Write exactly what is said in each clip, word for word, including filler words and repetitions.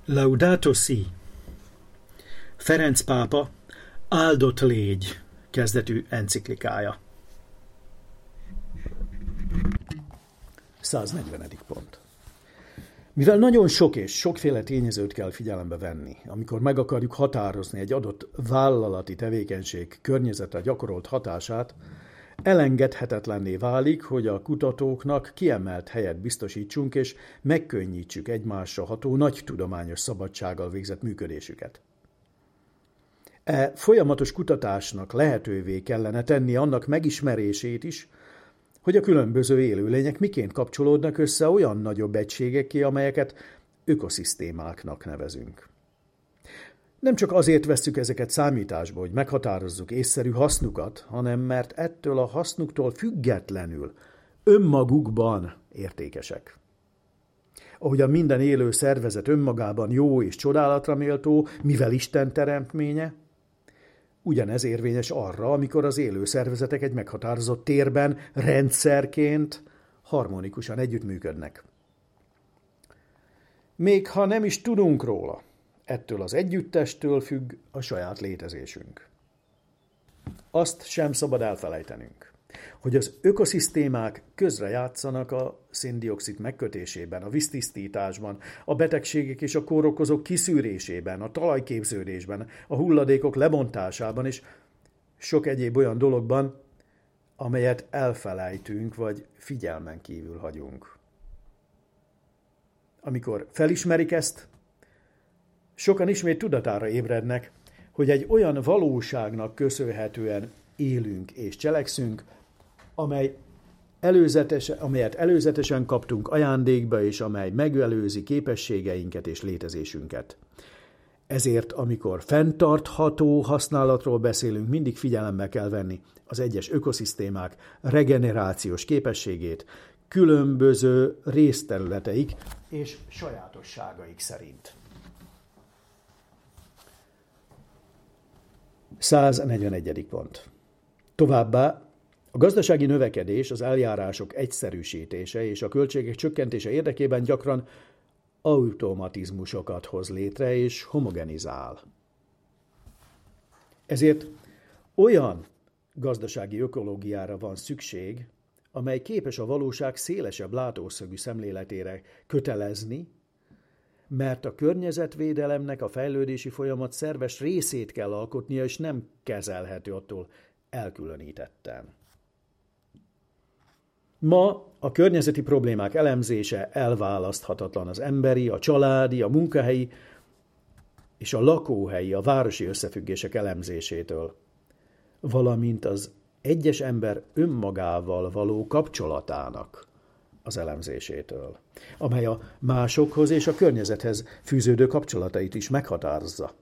Laudato si! Ferenc pápa áldott légy kezdetű enciklikája. száznegyvenedik pont. Mivel nagyon sok és sokféle tényezőt kell figyelembe venni, amikor meg akarjuk határozni egy adott vállalati tevékenység környezetre gyakorolt hatását, elengedhetetlenné válik, hogy a kutatóknak kiemelt helyet biztosítsunk és megkönnyítsük egymásra ható nagy tudományos szabadsággal végzett működésüket. E folyamatos kutatásnak lehetővé kellene tenni annak megismerését is, hogy a különböző élőlények miként kapcsolódnak össze olyan nagyobb egységekké, amelyeket ökoszisztémáknak nevezünk. Nem csak azért vesszük ezeket számításba, hogy meghatározzuk észszerű hasznukat, hanem mert ettől a hasznuktól függetlenül önmagukban értékesek. Ahogyan minden élő szervezet önmagában jó és csodálatra méltó, mivel Isten teremtménye, ugyanez érvényes arra, amikor az élő szervezetek egy meghatározott térben, rendszerként harmonikusan együttműködnek. Még ha nem is tudunk róla, ettől az együttestől függ a saját létezésünk. Azt sem szabad elfelejtenünk, hogy az ökoszisztémák közrejátszanak a szén-dioxid megkötésében, a víztisztításban, a betegségek és a kórokozók kiszűrésében, a talajképződésben, a hulladékok lebontásában és sok egyéb olyan dologban, amelyet elfelejtünk vagy figyelmen kívül hagyunk. Amikor felismerik ezt, sokan ismét tudatára ébrednek, hogy egy olyan valóságnak köszönhetően élünk és cselekszünk, amely előzetes, amelyet előzetesen kaptunk ajándékba, és amely megelőzi képességeinket és létezésünket. Ezért, amikor fenntartható használatról beszélünk, mindig figyelembe kell venni az egyes ökoszisztémák regenerációs képességét, különböző részterületeik és sajátosságaik szerint. száznegyvenegyedik pont. Továbbá a gazdasági növekedés, az eljárások egyszerűsítése és a költségek csökkentése érdekében gyakran automatizmusokat hoz létre és homogenizál. Ezért olyan gazdasági ökológiára van szükség, amely képes a valóság szélesebb látószögű szemléletére kötelezni, mert a környezetvédelemnek a fejlődési folyamat szerves részét kell alkotnia, és nem kezelhető attól elkülönítetten. Ma a környezeti problémák elemzése elválaszthatatlan az emberi, a családi, a munkahelyi és a lakóhelyi, a városi összefüggések elemzésétől, valamint az egyes ember önmagával való kapcsolatának az elemzésétől, amely a másokhoz és a környezethez fűződő kapcsolatait is meghatározza.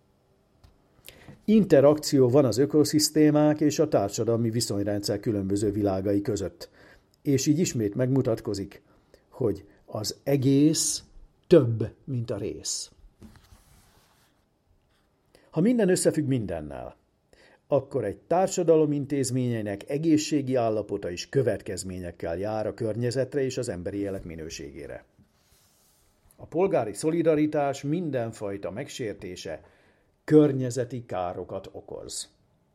Interakció van az ökoszisztémák és a társadalmi viszonyrendszer különböző világai között, és így ismét megmutatkozik, hogy az egész több, mint a rész. Ha minden összefügg mindennel, akkor egy társadalom intézményeinek egészségi állapota is következményekkel jár a környezetre és az emberi élet minőségére. A polgári szolidaritás mindenfajta megsértése környezeti károkat okoz.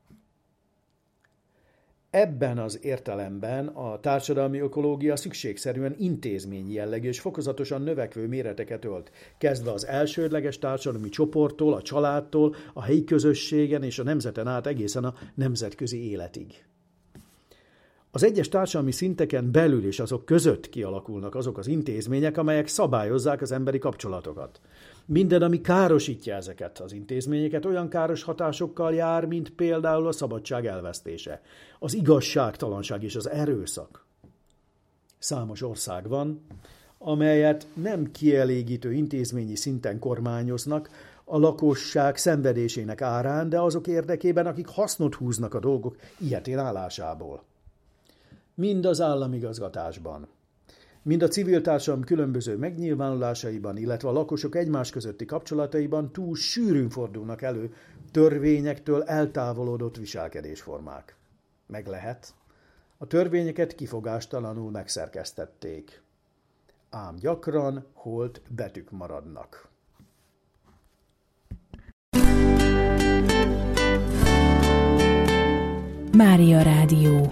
Ebben az értelemben a társadalmi ökológia szükségszerűen intézményi jellegű és fokozatosan növekvő méreteket ölt, kezdve az elsődleges társadalmi csoporttól, a családtól, a helyi közösségen és a nemzeten át egészen a nemzetközi életig. Az egyes társadalmi szinteken belül és azok között kialakulnak azok az intézmények, amelyek szabályozzák az emberi kapcsolatokat. Minden, ami károsítja ezeket az intézményeket, olyan káros hatásokkal jár, mint például a szabadság elvesztése, az igazságtalanság és az erőszak. Számos ország van, amelyet nem kielégítő intézményi szinten kormányoznak a lakosság szenvedésének árán, de azok érdekében, akik hasznot húznak a dolgok ilyetén állásából. Mind az államigazgatásban, mind a civil társadalom különböző megnyilvánulásaiban, illetve a lakosok egymás közötti kapcsolataiban túl sűrűn fordulnak elő törvényektől eltávolodott viselkedésformák. Meg lehet, a törvényeket kifogástalanul megszerkesztették, ám gyakran holt betűk maradnak. Mária Rádió.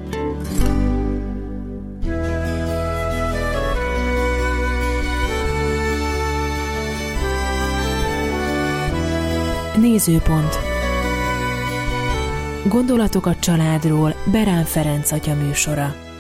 Nézőpont. Gondolatok a családról Berán Ferenc atya műsora.